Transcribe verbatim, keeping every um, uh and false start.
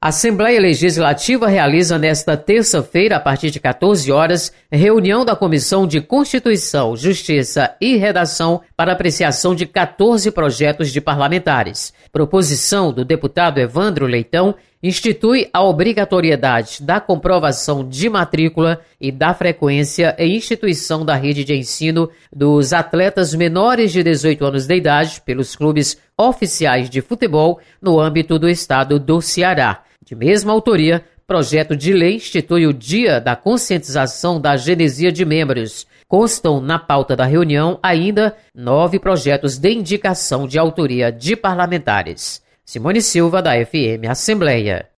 A Assembleia Legislativa realiza nesta terça-feira, a partir de quatorze horas, reunião da Comissão de Constituição, Justiça e Redação para apreciação de quatorze projetos de parlamentares. Proposição do deputado Evandro Leitão institui a obrigatoriedade da comprovação de matrícula e da frequência em instituição da rede de ensino dos atletas menores de dezoito anos de idade pelos clubes oficiais de futebol no âmbito do estado do Ceará. De mesma autoria, projeto de lei institui o Dia da Conscientização da Genesia de Membros. Constam na pauta da reunião ainda nove projetos de indicação de autoria de parlamentares. Simone Silva, da F M Assembleia.